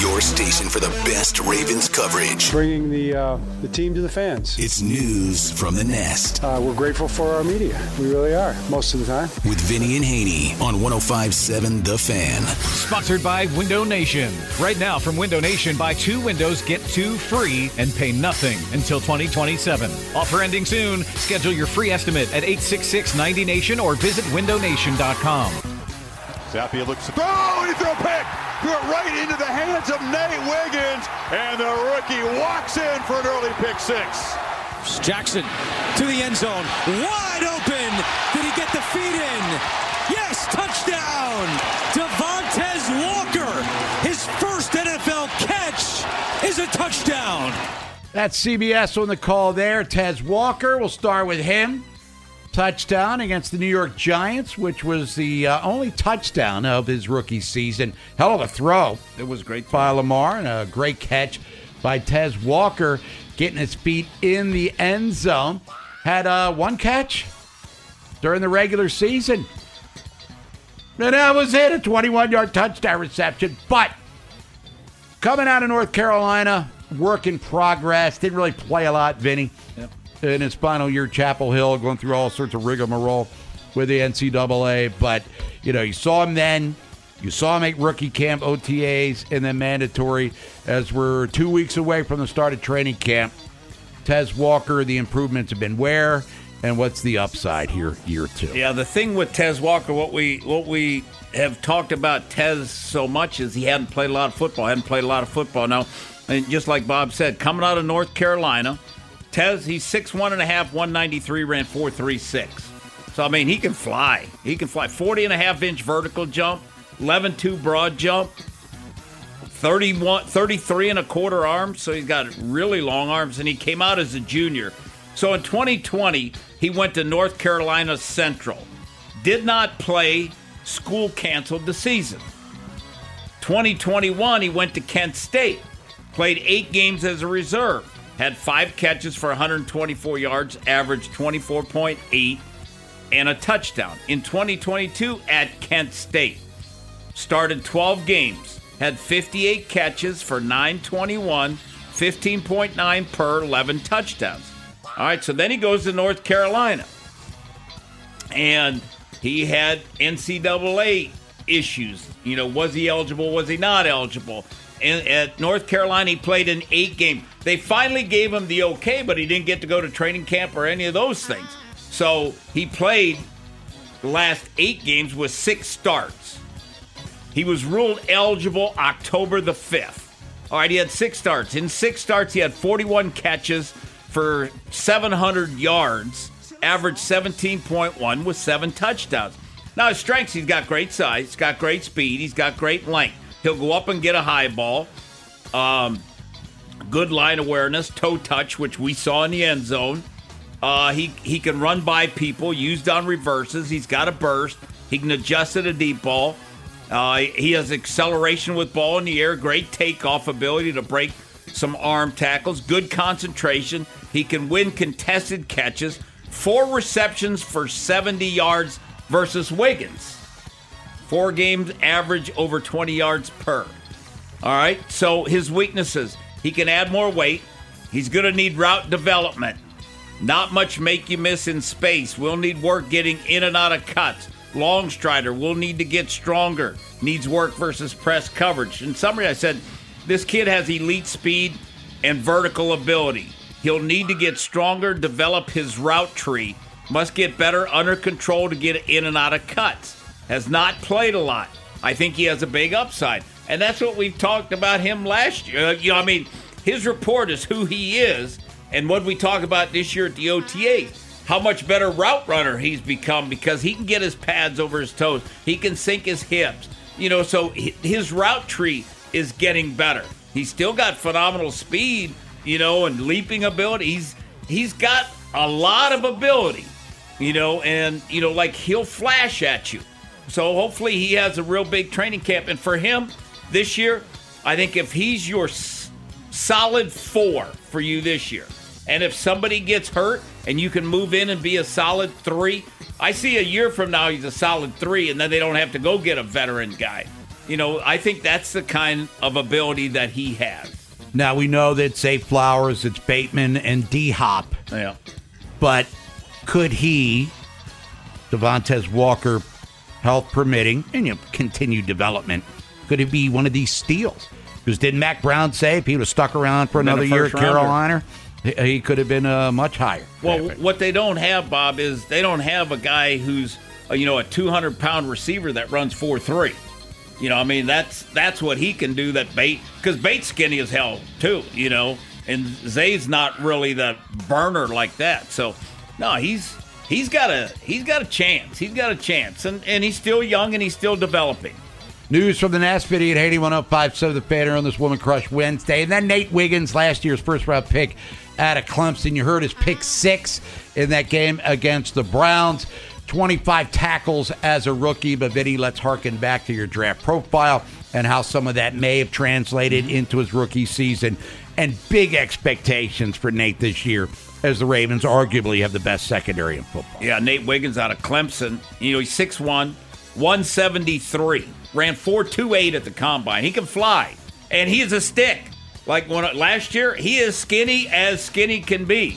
Your station for the best Ravens coverage. Bringing the team to the fans. It's news from the Nest. We're grateful for our media. We really are, most of the time. With Vinny and Haney on 105.7 The Fan. Sponsored by Window Nation. Right now from Window Nation, buy 2 windows, get 2 free, and pay nothing until 2027. Offer ending soon. Schedule your free estimate at 866-90Nation or visit windownation.com. Zappia looks to throw, and he threw a pick. Threw it right into the hands of Nate Wiggins, and the rookie walks in for an early pick six. Jackson to the end zone, wide open. Did he get the feet in? Yes, touchdown! Devontae Walker, his first NFL catch is a touchdown. That's CBS on the call there. Tez Walker, we'll start with him. Touchdown against the New York Giants, which was the only touchdown of his rookie season. Hell of a throw. It was great by Lamar, and a great catch by Tez Walker, getting his feet in the end zone. Had one catch during the regular season. And that was it, a 21-yard touchdown reception. But coming out of North Carolina, work in progress. Didn't really play a lot, Vinny. Yep. In his final year, Chapel Hill, going through all sorts of rigmarole with the NCAA. But, you saw him then. You saw him at rookie camp, OTAs, and then mandatory. As we're 2 weeks away from the start of training camp, Tez Walker, the improvements have been where, and what's the upside here, year 2? Yeah, the thing with Tez Walker, what we have talked about Tez so much is he hadn't played a lot of football. Now, and just like Bob said, coming out of North Carolina, Tez, he's 6'1.5", 193, ran 4.36. So, I mean, he can fly. 40.5-inch vertical jump, 11.2 broad jump, 33.25 arms. So he's got really long arms, and he came out as a junior. So in 2020, he went to North Carolina Central. Did not play, school canceled the season. 2021, he went to Kent State. Played 8 games as a reserve. Had 5 catches for 124 yards, averaged 24.8, and a touchdown. In 2022 at Kent State, started 12 games, had 58 catches for 921, 15.9 per, 11 touchdowns. All right, so then he goes to North Carolina, and he had NCAA issues. Was he eligible? Was he not eligible? And at North Carolina, he played in 8 games. They finally gave him the okay, but he didn't get to go to training camp or any of those things. So he played the last 8 games with 6 starts. He was ruled eligible October the 5th. All right, he had 6 starts. In 6 starts, he had 41 catches for 700 yards, averaged 17.1 with 7 touchdowns. Now, his strengths, he's got great size, he's got great speed, he's got great length. He'll go up and get a high ball. Good line awareness, toe touch, which we saw in the end zone. He can run by people, used on reverses. He's got a burst. He can adjust at a deep ball. He has acceleration with ball in the air, great takeoff ability to break some arm tackles, good concentration. He can win contested catches. 4 receptions for 70 yards versus Wiggins. 4 games, average over 20 yards per. All right, so his weaknesses. He can add more weight. He's going to need route development. Not much make you miss in space. We'll need work getting in and out of cuts. Long strider will need to get stronger. Needs work versus press coverage. In summary, I said, this kid has elite speed and vertical ability. He'll need to get stronger, develop his route tree. Must get better under control to get in and out of cuts. Has not played a lot. I think he has a big upside. And that's what we've talked about him last year. His report is who he is. And what we talk about this year at the OTA, how much better route runner he's become because he can get his pads over his toes. He can sink his hips. So his route tree is getting better. He's still got phenomenal speed, and leaping ability. He's got a lot of ability, and he'll flash at you. So hopefully he has a real big training camp. And for him this year, I think if he's your solid 4 for you this year, and if somebody gets hurt and you can move in and be a solid 3, I see a year from now he's a solid 3, and then they don't have to go get a veteran guy. I think that's the kind of ability that he has. Now, we know that Zay Flowers, it's Bateman, and D-Hop. Yeah. But could he, Devontae Walker, health permitting, and continued development, could it be one of these steals? Because didn't Mac Brown say if he would have stuck around for another year at Carolina, he could have been much higher? Well, what they don't have, Bob, is they don't have a guy who's, a 200-pound receiver that runs 4.3. That's what he can do that because Bate's skinny as hell, too, and Zay's not really the burner like that. So, no, he's got a chance. He's got a chance, and he's still young and he's still developing. News from the Nast Video at 81.05.7 The Fan on this Woman Crush Wednesday. And then Nate Wiggins, last year's first-round pick out of Clemson. You heard his pick 6 in that game against the Browns. 25 tackles as a rookie. But, Vinny, let's harken back to your draft profile and how some of that may have translated into his rookie season. And big expectations for Nate this year, as the Ravens arguably have the best secondary in football. Yeah, Nate Wiggins out of Clemson. He's 6'1", 173. Ran 4.28 at the combine. He can fly, and he is a stick. Like last year, he is skinny as skinny can be.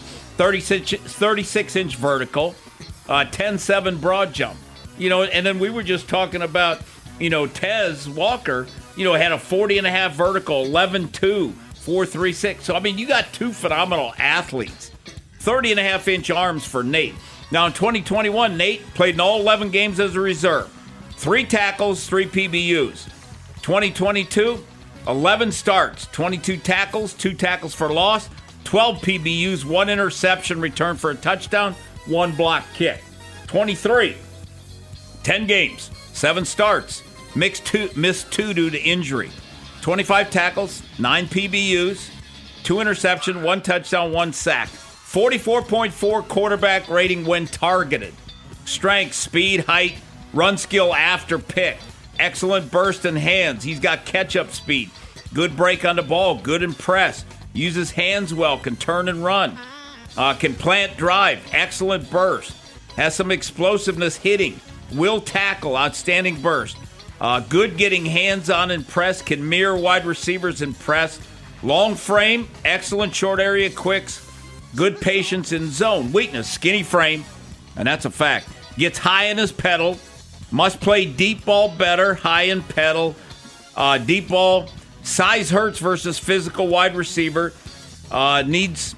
36-inch vertical, 10.7 broad jump. And then we were just talking about, Tez Walker, had a 40.5 vertical, 11.2, 4.36. So, you got two phenomenal athletes. 30.5-inch arms for Nate. Now, in 2021, Nate played in all 11 games as a reserve. 3 tackles, 3 PBUs. 2022, 11 starts, 22 tackles, 2 tackles for loss, 12 PBUs, 1 interception return for a touchdown, 1 block kick. 23, 10 games, 7 starts, missed 2 due to injury. 25 tackles, 9 PBUs, 2 interception, 1 touchdown, 1 sack. 44.4 quarterback rating when targeted. Strength, speed, height, run skill after pick. Excellent burst in hands. He's got catch-up speed. Good break on the ball. Good in press. Uses hands well. Can turn and run. Can plant drive. Excellent burst. Has some explosiveness hitting. Will tackle. Outstanding burst. Good getting hands-on in press. Can mirror wide receivers in press. Long frame. Excellent short area quicks. Good patience in zone. Weakness. Skinny frame. And that's a fact. Gets high in his pedal. Must play deep ball better, high in pedal. Deep ball, size hurts versus physical wide receiver. Needs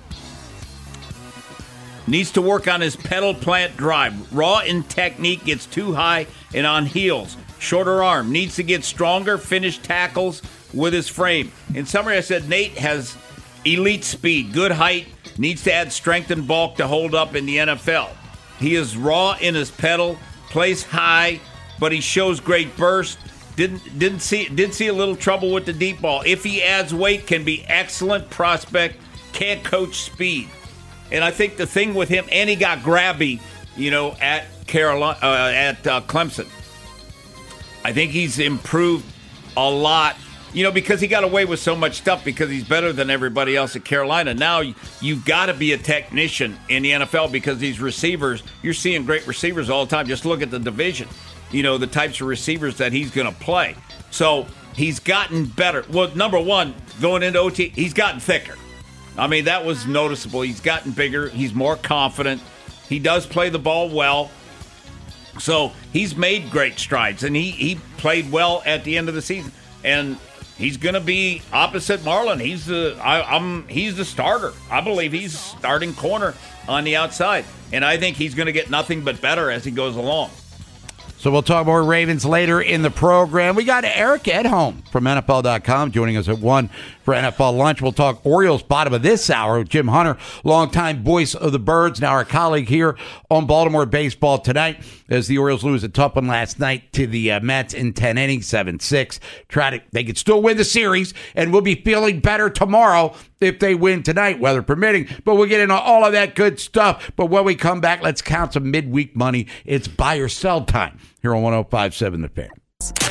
to work on his pedal plant drive. Raw in technique, gets too high and on heels. Shorter arm, needs to get stronger, finish tackles with his frame. In summary, I said Nate has elite speed, good height, needs to add strength and bulk to hold up in the NFL. He is raw in his pedal. Plays high, but he shows great burst. Did see a little trouble with the deep ball. If he adds weight, can be excellent prospect. Can't coach speed. And I think the thing with him, and he got grabby, at Carolina, at Clemson. I think he's improved a lot, because he got away with so much stuff because he's better than everybody else at Carolina. Now you've got to be a technician in the NFL because these receivers, you're seeing great receivers all the time. Just look at the division, the types of receivers that he's going to play. So he's gotten better. Well, number one, going into OT, he's gotten thicker. That was noticeable. He's gotten bigger. He's more confident. He does play the ball well. So he's made great strides, and he played well at the end of the season. And he's going to be opposite Marlon. He's the starter. I believe he's starting corner on the outside. And I think he's going to get nothing but better as he goes along. So we'll talk more Ravens later in the program. We got Eric Edholm from NFL.com joining us at 1 for NFL Lunch. We'll talk Orioles bottom of this hour with Jim Hunter, longtime voice of the Birds, now our colleague here on Baltimore Baseball Tonight, as the Orioles lose a tough one last night to the Mets in 10 innings, 7-6. They could still win the series, and we'll be feeling better tomorrow if they win tonight, weather permitting. But we'll get into all of that good stuff. But when we come back, let's count some midweek money. It's buy or sell time here on 105.7 The Fan.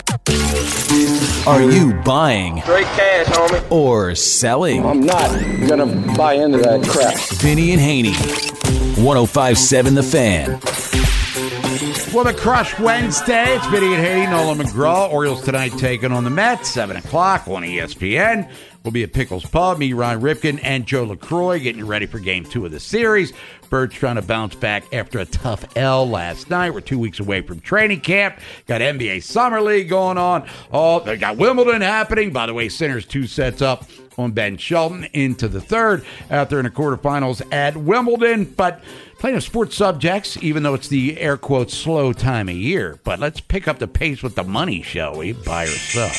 Are you buying straight cash, homie, or selling? I'm not going to buy into that crap. Vinny and Haney, 105.7 The Fan. Well, the Crush Wednesday. It's Vinny and Haiti, Nolan McGraw. Orioles tonight taking on the Mets, 7 o'clock on ESPN. We'll be at Pickles Pub. Me, Ryan Ripken, and Joe LaCroix getting you ready for Game 2 of the series. Birds trying to bounce back after a tough L last night. We're 2 weeks away from training camp. Got NBA Summer League going on. Oh, they got Wimbledon happening. By the way, Sinners 2 sets up on Ben Shelton into the third out there in the quarterfinals at Wimbledon. But plenty of sports subjects, even though it's the air quotes slow time of year. But let's pick up the pace with the money, shall we? Buy or sell?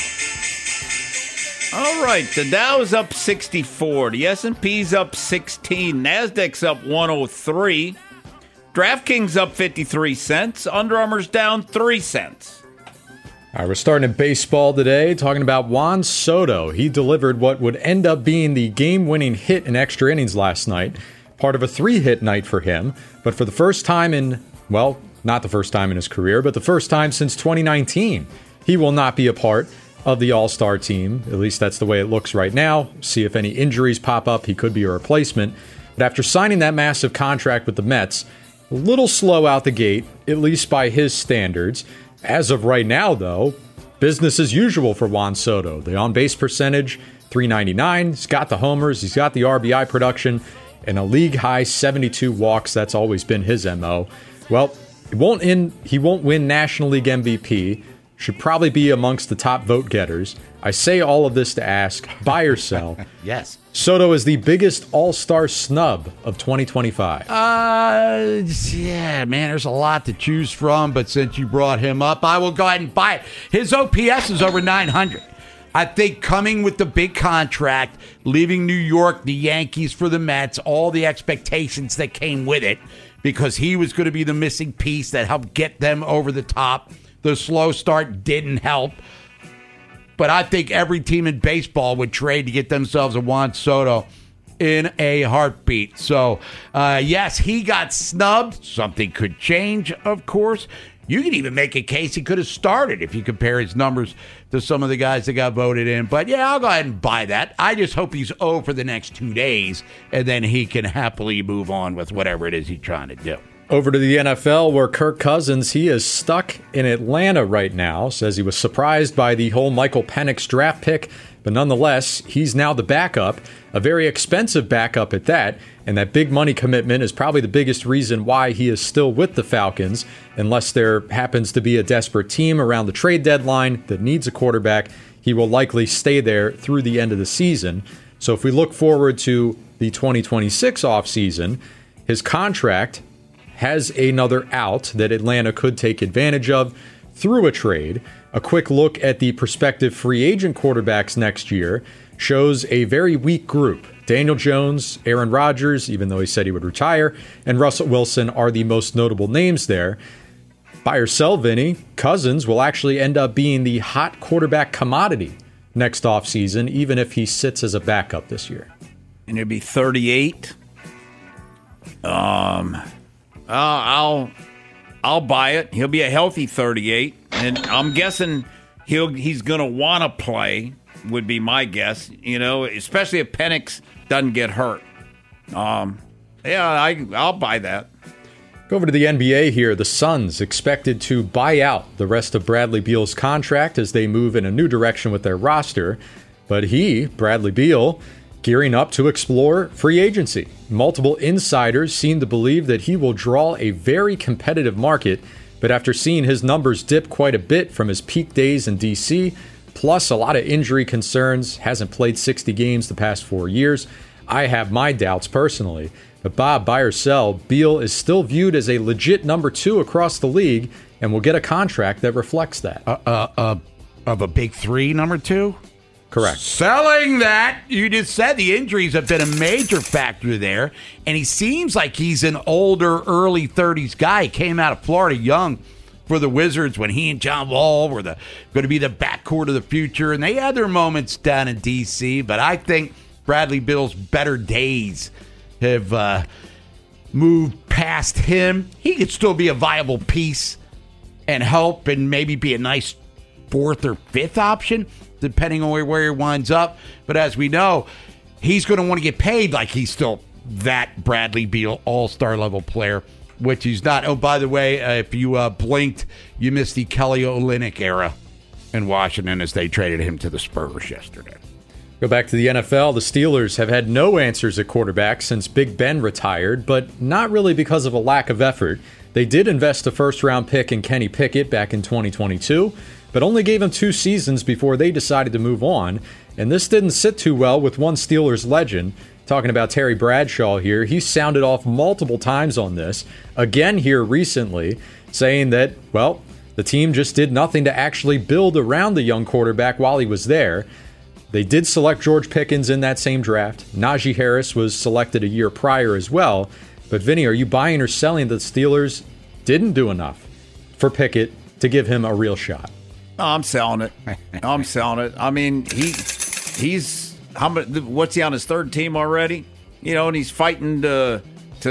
All right, the Dow's up 64, the S&P's up 16, Nasdaq's up 103, DraftKings up 53 cents, Under Armour's down 3 cents. All right, we're starting in baseball today, talking about Juan Soto. He delivered what would end up being the game-winning hit in extra innings last night, part of a 3-hit night for him, but for the first time in, well, not the first time in his career, but the first time since 2019, he will not be a part of the All-Star team. At least that's the way it looks right now. See if any injuries pop up, he could be a replacement. But after signing that massive contract with the Mets, a little slow out the gate, at least by his standards. As of right now, though, business as usual for Juan Soto. The on-base percentage, .399. He's got the homers, he's got the RBI production, and a league-high 72 walks. That's always been his MO. Well, he won't win National League MVP. Should probably be amongst the top vote getters. I say all of this to ask, buy or sell? Yes. Soto is the biggest all-star snub of 2025. Yeah, man, there's a lot to choose from, but since you brought him up, I will go ahead and buy it. His OPS is over 900. I think coming with the big contract, leaving New York, the Yankees for the Mets, all the expectations that came with it, because he was going to be the missing piece that helped get them over the top. The slow start didn't help. But I think every team in baseball would trade to get themselves a Juan Soto in a heartbeat. So, yes, he got snubbed. Something could change, of course. You can even make a case he could have started if you compare his numbers to some of the guys that got voted in. But, yeah, I'll go ahead and buy that. I just hope he's 0 for the next 2 days, and then he can happily move on with whatever it is he's trying to do. Over to the NFL, where Kirk Cousins, he is stuck in Atlanta right now. Says he was surprised by the whole Michael Penix draft pick, but nonetheless, he's now the backup, a very expensive backup at that, and that big money commitment is probably the biggest reason why he is still with the Falcons, unless there happens to be a desperate team around the trade deadline that needs a quarterback. He will likely stay there through the end of the season. So if we look forward to the 2026 offseason, his contract has another out that Atlanta could take advantage of through a trade. A quick look at the prospective free agent quarterbacks next year shows a very weak group. Daniel Jones, Aaron Rodgers, even though he said he would retire, and Russell Wilson are the most notable names there. Buy or sell, Vinny, Cousins will actually end up being the hot quarterback commodity next offseason, even if he sits as a backup this year. And he'll be 38. I'll buy it. He'll be a healthy 38, and I'm guessing he's going to want to play. Would be my guess. Especially if Penix doesn't get hurt. I'll buy that. Go over to the NBA here. The Suns expected to buy out the rest of Bradley Beal's contract as they move in a new direction with their roster, but Bradley Beal, gearing up to explore free agency. Multiple insiders seem to believe that he will draw a very competitive market, but after seeing his numbers dip quite a bit from his peak days in D.C., plus a lot of injury concerns, hasn't played 60 games the past 4 years, I have my doubts personally. But Bob, buy or sell, Beal is still viewed as a legit number 2 across the league and will get a contract that reflects that. Of a big 3 number 2? Correct. Selling that. You just said the injuries have been a major factor there, and he seems like he's an older, early 30s guy. He came out of Florida young for the Wizards when he and John Wall were going to be the backcourt of the future, and they had their moments down in D.C., but I think Bradley Beal's better days have moved past him. He could still be a viable piece and help and maybe be a nice 4th or 5th option, depending on where he winds up. But as we know, he's going to want to get paid like he's still that Bradley Beal all-star level player which he's not. Oh, by the way, if you blinked, you missed the Kelly Olynyk era in Washington as they traded him to the Spurs yesterday. Go back to the NFL. The Steelers have had no answers at quarterback since Big Ben retired, but not really because of a lack of effort. They did invest a first-round pick in Kenny Pickett back in 2022, but only gave him 2 seasons before they decided to move on. And this didn't sit too well with one Steelers legend. Talking about Terry Bradshaw here, he sounded off multiple times on this, again here recently, saying that, well, the team just did nothing to actually build around the young quarterback while he was there. They did select George Pickens in that same draft. Najee Harris was selected a year prior as well. But Vinny, are you buying or selling that the Steelers didn't do enough for Pickett to give him a real shot? No, I'm selling it. I'm selling it. I mean, he's how much? What's he on his 3rd team already? And he's fighting to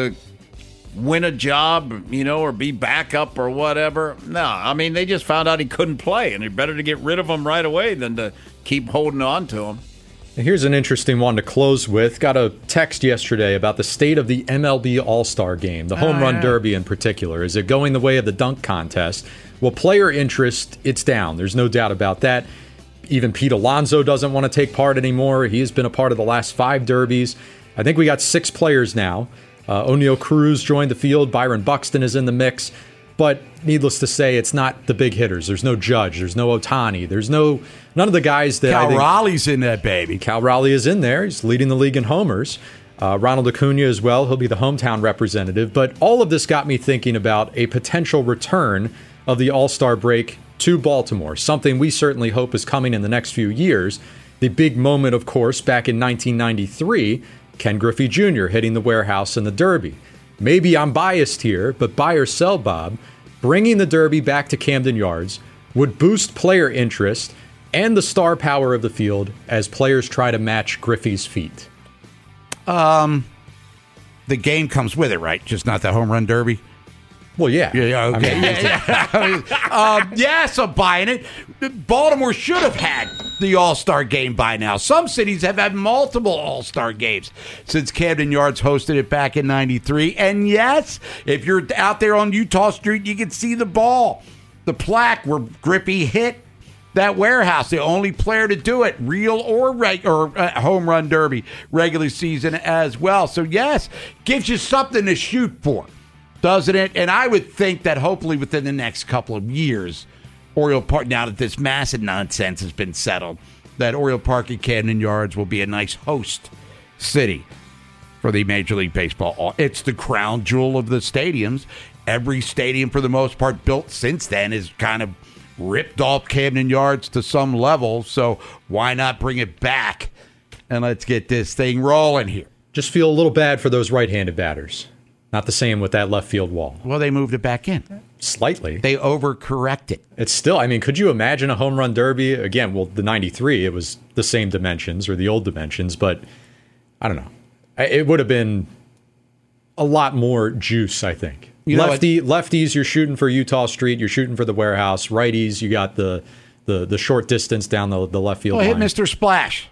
win a job, or be backup or whatever. No, I mean, they just found out he couldn't play, and it's better to get rid of him right away than to keep holding on to him. Here's an interesting one to close with. Got a text yesterday about the state of the MLB All-Star Game, the Home Run Derby in particular. Is it going the way of the dunk contest? Well, player interest, it's down. There's no doubt about that. Even Pete Alonso doesn't want to take part anymore. He has been a part of the last 5 derbies. I think we got 6 players now. O'Neal Cruz joined the field. Byron Buxton is in the mix. But needless to say, it's not the big hitters. There's no Judge. There's no Ohtani. There's none of the guys that Cal Raleigh's in that baby. Cal Raleigh is in there. He's leading the league in homers. Ronald Acuna as well. He'll be the hometown representative. But all of this got me thinking about a potential return of the All-Star break to Baltimore, something we certainly hope is coming in the next few years. The big moment, of course, back in 1993, Ken Griffey Jr. hitting the warehouse in the Derby. Maybe I'm biased here, but buy or sell, Bob, bringing the Derby back to Camden Yards would boost player interest and the star power of the field as players try to match Griffey's feat. The game comes with it, right? Just not the home run derby? Well, yeah. Yeah, okay. Yes, I'm buying it. Baltimore should have had the All-Star game by now. Some cities have had multiple All-Star games since Camden Yards hosted it back in 93. And yes, if you're out there on Utah Street, you can see the ball, the plaque where Griffey hit that warehouse, the only player to do it, real or home run derby, regular season as well. So yes, gives you something to shoot for, doesn't it? And I would think that hopefully within the next couple of years, Oriole Park, now that this massive nonsense has been settled, that Oriole Park and Camden Yards will be a nice host city for the Major League Baseball. It's the crown jewel of the stadiums. Every stadium, for the most part, built since then is kind of ripped off Camden Yards to some level. So why not bring it back and let's get this thing rolling here? Just feel a little bad for those right-handed batters. Not the same with that left field wall. Well, they moved it back in. Slightly. They overcorrected. It's still, I mean, could you imagine a home run derby? Again, well, the 93, it was the same dimensions or the old dimensions, but I don't know. It would have been a lot more juice, I think. Lefties, you're shooting for Utah Street. You're shooting for the warehouse. Righties, you got the short distance down the left field line. Hit Mr. Splash.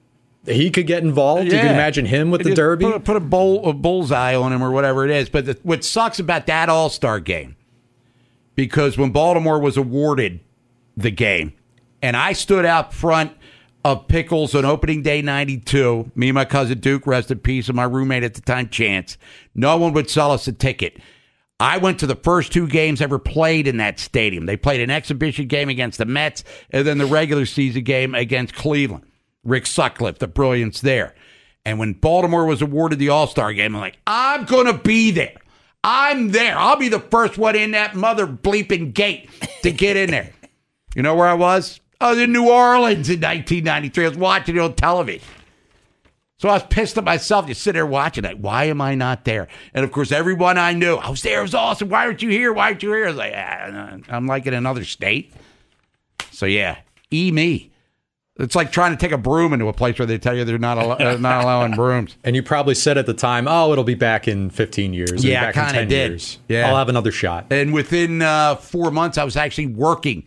He could get involved. Yeah. You can imagine him with the derby. Put a bullseye on him or whatever it is. But what sucks about that All-Star game, because when Baltimore was awarded the game, and I stood out front of Pickles on opening day 92, me and my cousin Duke, rest in peace, and my roommate at the time, Chance, no one would sell us a ticket. I went to the first 2 games ever played in that stadium. They played an exhibition game against the Mets and then the regular season game against Cleveland. Rick Sutcliffe, the brilliance there. And when Baltimore was awarded the All-Star game, I'm like, I'm going to be there. I'm there. I'll be the first one in that mother bleeping gate to get in there. You know where I was? I was in New Orleans in 1993. I was watching it on television. So I was pissed at myself. You sit there watching it. Why am I not there? And, of course, everyone I knew, I was there. It was awesome. Why aren't you here? Why aren't you here? I was like, I'm like in another state. So, yeah, me. It's like trying to take a broom into a place where they tell you they're not allowing brooms. And you probably said at the time, it'll be back in 15 years. Yeah, I kind of did. Years. Yeah. I'll have another shot. And within 4 months, I was actually working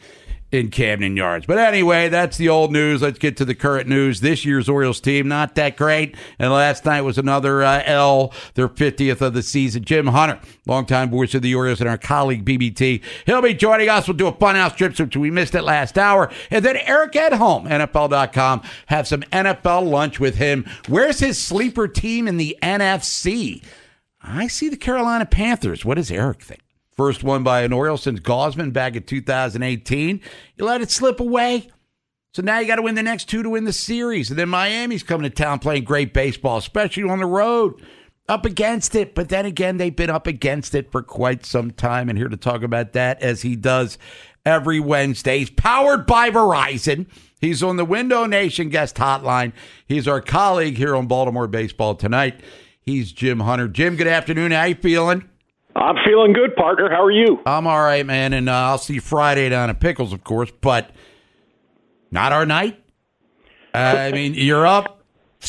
in Camden Yards. But anyway, that's the old news. Let's get to the current news. This year's Orioles team, not that great. And last night was another L, their 50th of the season. Jim Hunter, longtime voice of the Orioles, and our colleague BBT. He'll be joining us. We'll do a funhouse trip since we missed it last hour. And then Eric Edholm, NFL.com, have some NFL lunch with him. Where's his sleeper team in the NFC? I see the Carolina Panthers. What does Eric think? First one by an Oriole since Gosman back in 2018. You let it slip away. So now you got to win the next two to win the series. And then Miami's coming to town playing great baseball, especially on the road. Up against it. But then again, they've been up against it for quite some time. And here to talk about that, as he does every Wednesday, he's powered by Verizon. He's on the Window Nation guest hotline. He's our colleague here on Baltimore Baseball Tonight. He's Jim Hunter. Jim, good afternoon. How you feeling? I'm feeling good, Parker. How are you? I'm all right, man, and I'll see you Friday down at Pickles, of course, but not our night. I mean, you're up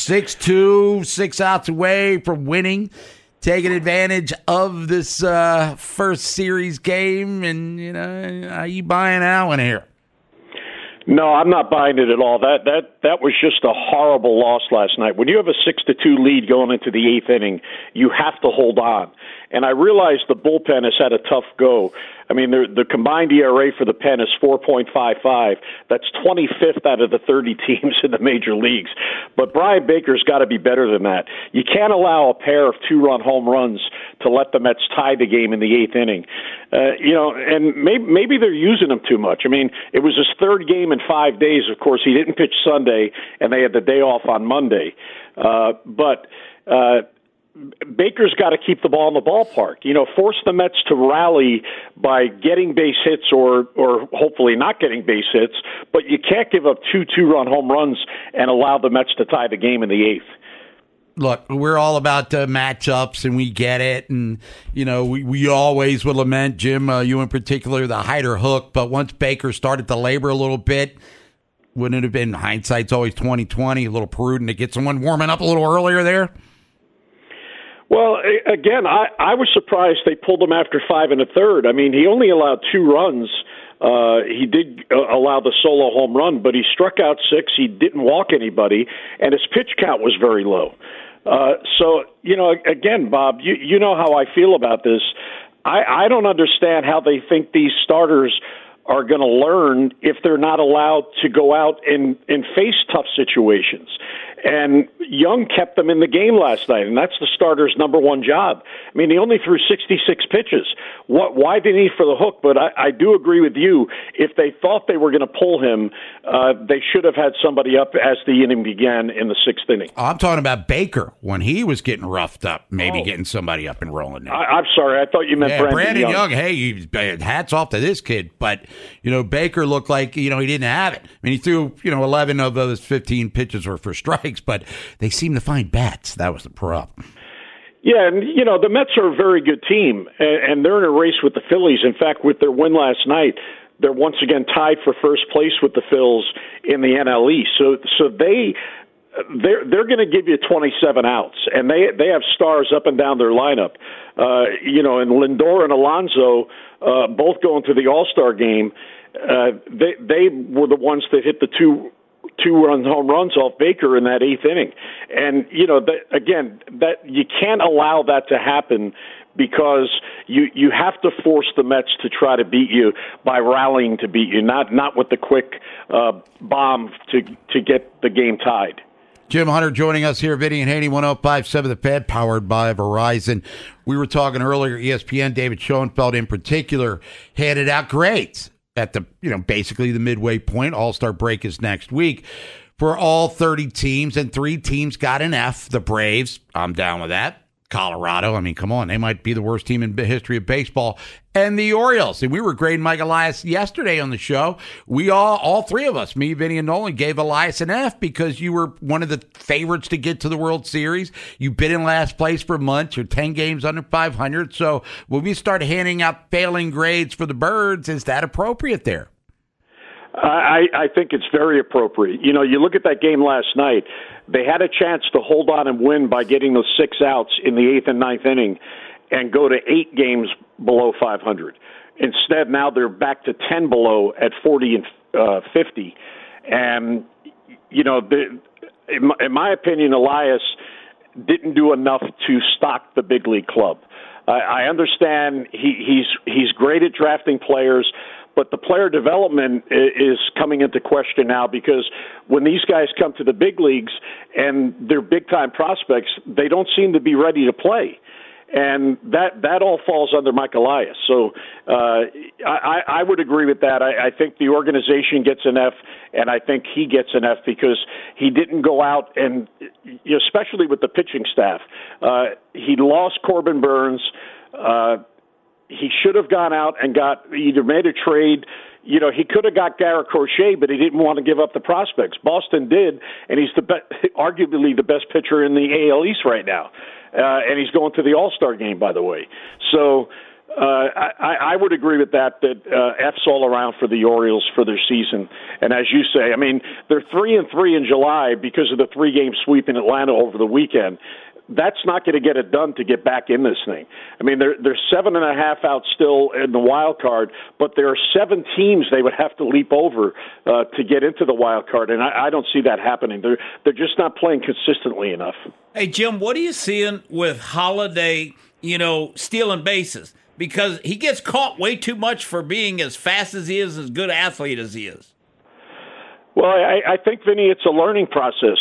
6-2, 6 outs away from winning, taking advantage of this first series game, and, you know, are you buying that one here? No, I'm not buying it at all. That was just a horrible loss last night. When you have a 6-2 lead going into the eighth inning, you have to hold on. And I realize the bullpen has had a tough go. I mean, the combined ERA for the pen is 4.55. That's 25th out of the 30 teams in the major leagues. But Brian Baker's got to be better than that. You can't allow a pair of 2-run home runs to let the Mets tie the game in the eighth inning. And maybe they're using him too much. I mean, it was his third game in 5 days. Of course, he didn't pitch Sunday, and they had the day off on Monday. But Baker's got to keep the ball in the ballpark. You know, force the Mets to rally by getting base hits or hopefully not getting base hits, but you can't give up two-run home runs and allow the Mets to tie the game in the eighth. Look, we're all about matchups, and we get it. And, you know, we always would lament, Jim, you in particular, the Hyder hook. But once Baker started to labor a little bit, wouldn't it have been, hindsight's always 20/20, a little prudent to get someone warming up a little earlier there? Well, again, I was surprised they pulled him after 5 1/3. I mean, he only allowed 2 runs. He did allow the solo home run, but he struck out 6. He didn't walk anybody, and his pitch count was very low. So, you know, again, Bob, you know how I feel about this. I don't understand how they think these starters are going to learn if they're not allowed to go out and face tough situations. And Young kept them in the game last night, and that's the starter's number one job. I mean, he only threw 66 pitches. Why didn't he for the hook? But I do agree with you. If they thought they were going to pull him, they should have had somebody up as the inning began in the 6th inning. I'm talking about Baker when he was getting roughed up, maybe getting somebody up and rolling there. I'm sorry. I thought you meant Brandon Young. Hey, hats off to this kid. But, you know, Baker looked like, you know, he didn't have it. I mean, he threw, 11 of those 15 pitches were for strikes, but they seem to find bats. That was the problem. Yeah, and, the Mets are a very good team, and they're in a race with the Phillies. In fact, with their win last night, they're once again tied for first place with the Phils in the NL East. So they're going to give you 27 outs, and they have stars up and down their lineup. And Lindor and Alonso both going to the All-Star game. They were the ones that hit the two-run home runs off Baker in that 8th inning. And, that you can't allow that to happen because you have to force the Mets to try to beat you by rallying to beat you, not with the quick bomb to get the game tied. Jim Hunter joining us here, Vinny and Haney, 105.7 The Fan, powered by Verizon. We were talking earlier, ESPN, David Schoenfeld in particular, handed out grades at the, basically the midway point. All-Star break is next week for all 30 teams, and 3 teams got an F. The Braves, I'm down with that. Colorado, I mean, come on, they might be the worst team in the history of baseball. And the Orioles. And we were grading Mike Elias yesterday on the show. We all 3 of us, me, Vinny, and Nolan, gave Elias an F because you were one of the favorites to get to the World Series. You've been in last place for months. You're 10 games under 500. So when we start handing out failing grades for the Birds, is that appropriate there? I think it's very appropriate. You look at that game last night. They had a chance to hold on and win by getting those 6 outs in the 8th and 9th inning and go to 8 games below 500. Instead, now they're back to 10 below at 40 and 50. And, you know, in my opinion, Elias didn't do enough to stock the big league club. I understand he's great at drafting players, but the player development is coming into question now because when these guys come to the big leagues and they're big-time prospects, they don't seem to be ready to play. And that all falls under Mike Elias. So I would agree with that. I think the organization gets an F, and I think he gets an F because he didn't go out and, especially with the pitching staff, he lost Corbin Burns. He should have gone out and either made a trade. You know, he could have got Garrett Crochet, but he didn't want to give up the prospects. Boston did, and he's arguably the best pitcher in the AL East right now. And he's going to the All-Star game, by the way. So I would agree with that F's all around for the Orioles for their season. And as you say, I mean, they're 3-3 in July because of the 3-game sweep in Atlanta over the weekend. That's not going to get it done to get back in this thing. I mean, they're 7.5 out still in the wild card, but there are 7 teams they would have to leap over to get into the wild card, and I don't see that happening. They're just not playing consistently enough. Hey, Jim, what are you seeing with Holiday, stealing bases? Because he gets caught way too much for being as fast as he is, as good an athlete as he is. Well, I think, Vinny, it's a learning process.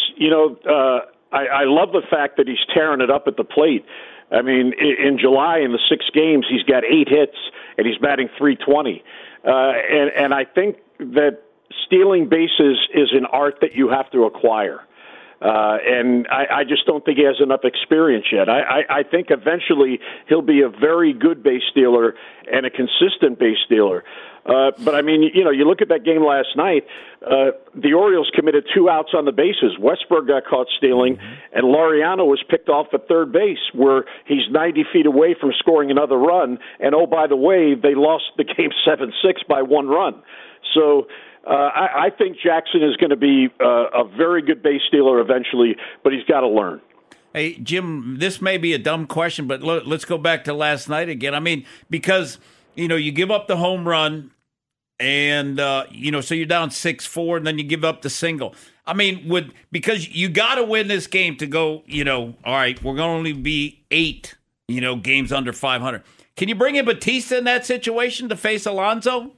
I love the fact that he's tearing it up at the plate. I mean, in July, in the 6 games, he's got 8 hits, and he's batting .320. And I think that stealing bases is an art that you have to acquire. And I just don't think he has enough experience yet. I think eventually he'll be a very good base stealer and a consistent base stealer. But, I mean, you look at that game last night, the Orioles committed 2 outs on the bases. Westburg got caught stealing, and Laureano was picked off at third base where he's 90 feet away from scoring another run. And, oh, by the way, they lost the game 7-6 by 1 run. So I think Jackson is going to be a very good base stealer eventually, but he's got to learn. Hey, Jim, this may be a dumb question, but let's go back to last night again. I mean, because – you give up the home run, and, so you're down 6-4, and then you give up the single. I mean, because you got to win this game to go, all right, we're going to only be 8, games under 500. Can you bring in Batista in that situation to face Alonso?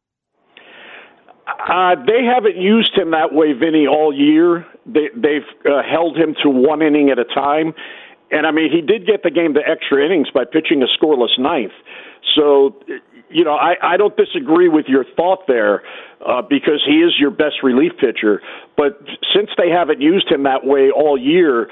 They haven't used him that way, Vinny, all year. They've held him to 1 inning at a time. And, I mean, he did get the game to extra innings by pitching a scoreless 9th. So, I don't disagree with your thought there because he is your best relief pitcher. But since they haven't used him that way all year,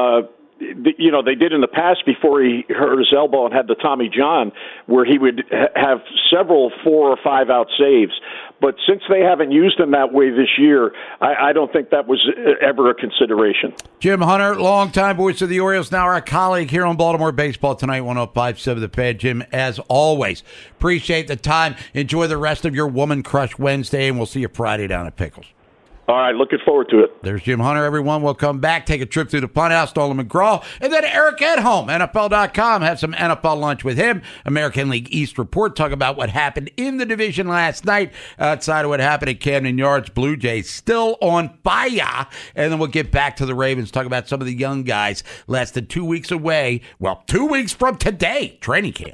they did in the past before he hurt his elbow and had the Tommy John, where he would have several 4 or 5 out saves. But since they haven't used him that way this year, I don't think that was ever a consideration. Jim Hunter, longtime voice of the Orioles, now our colleague here on Baltimore Baseball Tonight, 105.7 The Fan. Jim, as always, appreciate the time. Enjoy the rest of your Woman Crush Wednesday, and we'll see you Friday down at Pickles. All right, looking forward to it. There's Jim Hunter, everyone. We'll come back, take a trip through the punt house, Nolan McGraw, and then Eric Edholm, NFL.com. Have some NFL lunch with him. American League East report, talk about what happened in the division last night, outside of what happened at Camden Yards. Blue Jays still on fire. And then we'll get back to the Ravens, talk about some of the young guys less than 2 weeks away. Well, 2 weeks from today, training camp.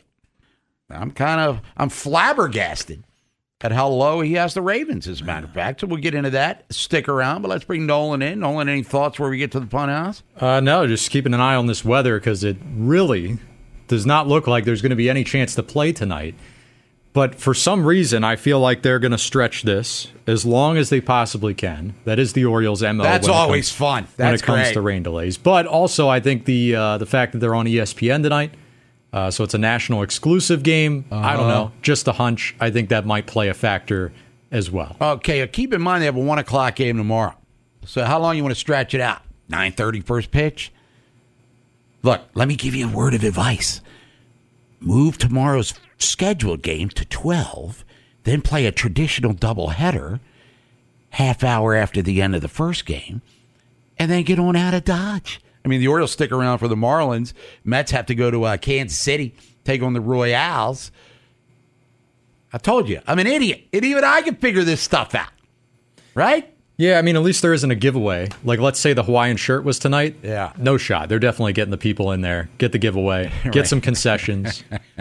I'm flabbergasted at how low he has the Ravens, as a matter of fact. So we'll get into that. Stick around, but let's bring Nolan in. Nolan, any thoughts where we get to the punt house? No, just keeping an eye on this weather because it really does not look like there's going to be any chance to play tonight. But for some reason, I feel like they're going to stretch this as long as they possibly can. That is the Orioles' MO. That's always fun. When it comes to rain delays. But also, I think the fact that they're on ESPN tonight, so it's a national exclusive game. I don't know. Just a hunch. I think that might play a factor as well. Okay, keep in mind they have a 1 o'clock game tomorrow. So how long you want to stretch it out? 9:30 first pitch? Look, let me give you a word of advice. Move tomorrow's scheduled game to 12, then play a traditional doubleheader half hour after the end of the first game, and then get on out of Dodge. I mean, the Orioles stick around for the Marlins. Mets have to go to Kansas City, take on the Royals. I told you, I'm an idiot. And even I can figure this stuff out. Right? Yeah, I mean, at least there isn't a giveaway. Like, let's say the Hawaiian shirt was tonight. Yeah. No shot. They're definitely getting the people in there. Get the giveaway. Get some concessions.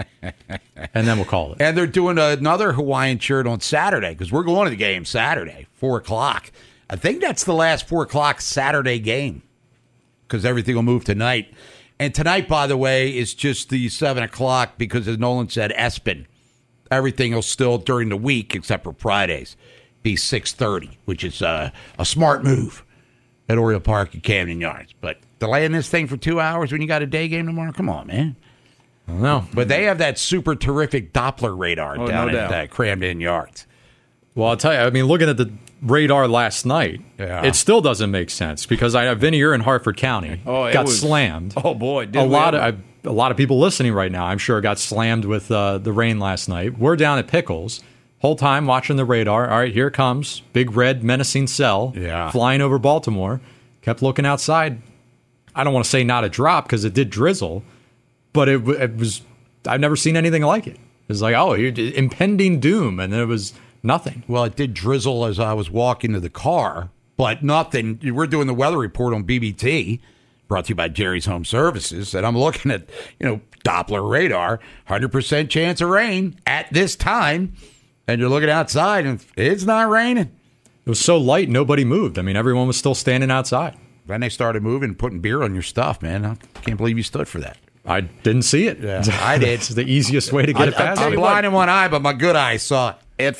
And then we'll call it. And they're doing another Hawaiian shirt on Saturday because we're going to the game Saturday, 4 o'clock. I think that's the last 4 o'clock Saturday game because everything will move tonight. And tonight, by the way, is just the 7 o'clock because, as Nolan said, ESPN. Everything will still, during the week, except for Fridays, be 6:30, which is a smart move at Oriole Park and Camden Yards. But delaying this thing for 2 hours when you got a day game tomorrow, come on, man. I don't know. But they have that super terrific Doppler radar down at Camden Yards. Well, I'll tell you, I mean, looking at the radar last night, it still doesn't make sense because Vinny, you're in Hartford County, got slammed. Oh, boy. A lot of people listening right now, I'm sure, got slammed with the rain last night. We're down at Pickles. Whole time watching the radar. All right, here it comes. Big red menacing cell flying over Baltimore. Kept looking outside. I don't want to say not a drop because it did drizzle, but it was, I've never seen anything like it. It was like, oh, impending doom, and then it was nothing. Well, it did drizzle as I was walking to the car, but nothing. We're doing the weather report on BBT, brought to you by Jerry's Home Services, and I'm looking at, Doppler radar, 100% chance of rain at this time. And you're looking outside, and it's not raining. It was so light, nobody moved. I mean, everyone was still standing outside. Then they started moving and putting beer on your stuff, man. I can't believe you stood for that. I didn't see it. Yeah, I did. It's the easiest way to get it past. I'm blind in one eye, but my good eye saw it. At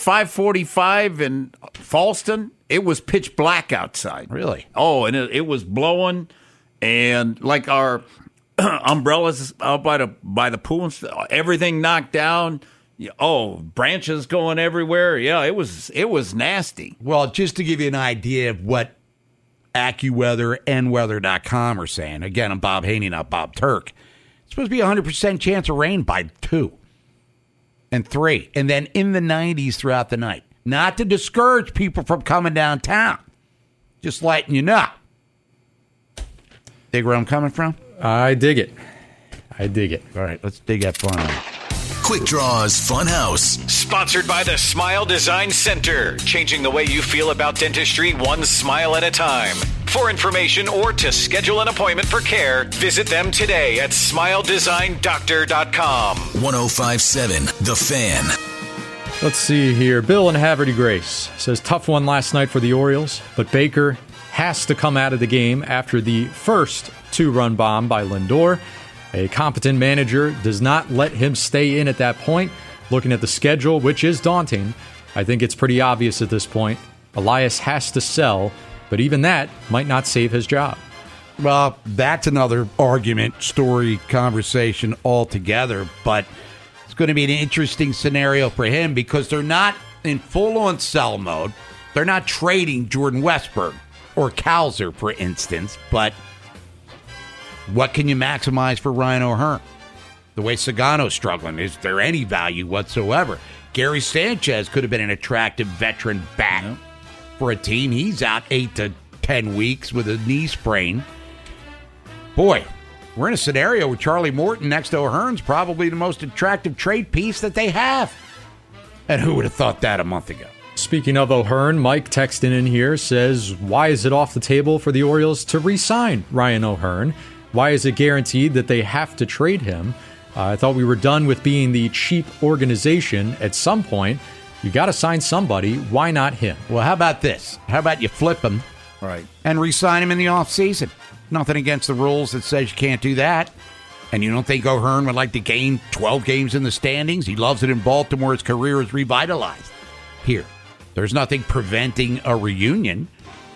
5:45 in Falston, it was pitch black outside. Really? Oh, and it was blowing, and like our umbrellas out by the pool, and stuff, everything knocked down. Oh, branches going everywhere. Yeah, it was nasty. Well, just to give you an idea of what AccuWeather and Weather.com are saying. Again, I'm Bob Haney, not Bob Turk. It's supposed to be 100% chance of rain by 2 and 3, and then in the 90s throughout the night. Not to discourage people from coming downtown. Just letting you know. Dig where I'm coming from? I dig it. All right, let's dig that fun. Quick Draws Funhouse. Sponsored by the Smile Design Center. Changing the way you feel about dentistry one smile at a time. For information or to schedule an appointment for care, visit them today at smiledesigndoctor.com. 105.7 The Fan. Let's see here. Bill in Haverty Grace says, tough one last night for the Orioles, but Baker has to come out of the game after the first 2-run bomb by Lindor. A competent manager does not let him stay in at that point. Looking at the schedule, which is daunting, I think it's pretty obvious at this point. Elias has to sell, but even that might not save his job. Well, that's another argument, story, conversation altogether, but it's going to be an interesting scenario for him because they're not in full-on sell mode. They're not trading Jordan Westburg or Kowser, for instance, but what can you maximize for Ryan O'Hearn? The way Sagano's struggling, is there any value whatsoever? Gary Sanchez could have been an attractive veteran bat for a team. He's out 8 to 10 weeks with a knee sprain. Boy, we're in a scenario where Charlie Morton next to O'Hearn's probably the most attractive trade piece that they have. And who would have thought that a month ago? Speaking of O'Hearn, Mike texting in here says, why is it off the table for the Orioles to re-sign Ryan O'Hearn? Why is it guaranteed that they have to trade him? I thought we were done with being the cheap organization. At some point, you got to sign somebody. Why not him? Well, how about this? How about you flip him and re-sign him in the offseason? Nothing against the rules that says you can't do that. And you don't think O'Hearn would like to gain 12 games in the standings? He loves it in Baltimore. His career is revitalized. Here, there's nothing preventing a reunion.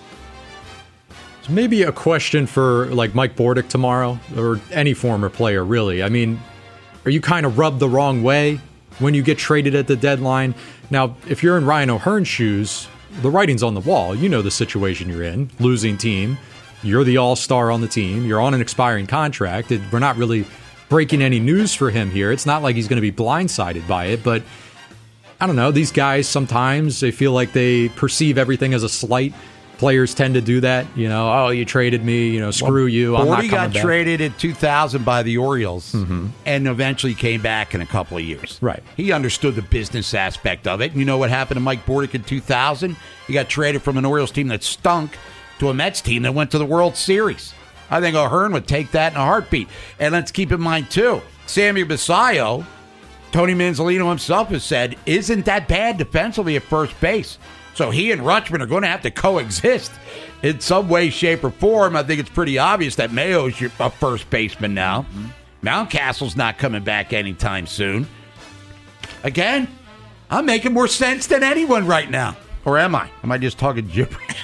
Maybe a question for like Mike Bordick tomorrow, or any former player, really. I mean, are you kind of rubbed the wrong way when you get traded at the deadline? Now, if you're in Ryan O'Hearn's shoes, the writing's on the wall. You know the situation you're in. Losing team. You're the all-star on the team. You're on an expiring contract. We're not really breaking any news for him here. It's not like he's going to be blindsided by it, but I don't know. These guys, sometimes they feel like they perceive everything as a slight. Players tend to do that, oh, you traded me, screw you, I'm not coming back. Bordy got traded in 2000 by the Orioles and eventually came back in a couple of years. Right. He understood the business aspect of it. And you know what happened to Mike Bordick in 2000? He got traded from an Orioles team that stunk to a Mets team that went to the World Series. I think O'Hearn would take that in a heartbeat. And let's keep in mind, too, Sammy Basallo, Tony Manzolino himself has said, isn't that bad defensively at first base. So he and Rutschman are going to have to coexist in some way, shape, or form. I think it's pretty obvious that Mayo's a first baseman now. Mountcastle's not coming back anytime soon. Again, I'm making more sense than anyone right now. Or am I? Am I just talking gibberish?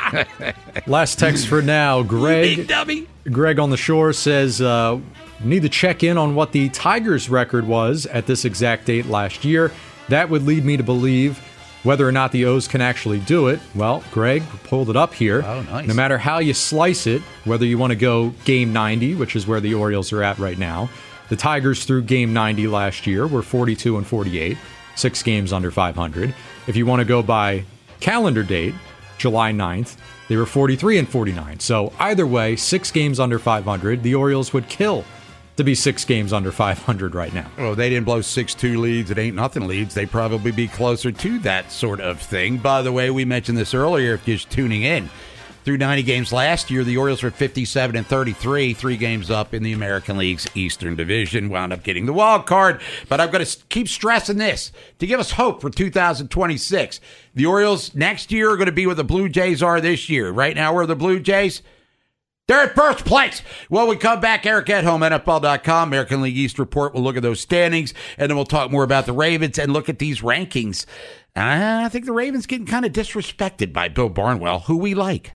Last text for now. Greg on the shore says, need to check in on what the Tigers' record was at this exact date last year. That would lead me to believe whether or not the O's can actually do it. Well, Greg pulled it up here. Oh, nice. No matter how you slice it, whether you want to go game 90, which is where the Orioles are at right now, the Tigers through game 90 last year were 42-48, 6 games under 500. If you want to go by calendar date, July 9th, they were 43-49. So either way, 6 games under 500, the Orioles would kill to be 6 games under 500 right now. Well, they didn't blow 6-2 leads. It ain't nothing leads. They probably be closer to that sort of thing. By the way, we mentioned this earlier if you're just tuning in. Through 90 games last year, the Orioles were 57-33, 3 games up in the American League's Eastern Division. Wound up getting the wild card. But I'm going to keep stressing this to give us hope for 2026. The Orioles next year are going to be where the Blue Jays are this year. Right now, where are the Blue Jays? They're at first place. Well, we come back, Eric Edholm, NFL.com, American League East Report. We'll look at those standings, and then we'll talk more about the Ravens and look at these rankings. I think the Ravens getting kind of disrespected by Bill Barnwell, who we like.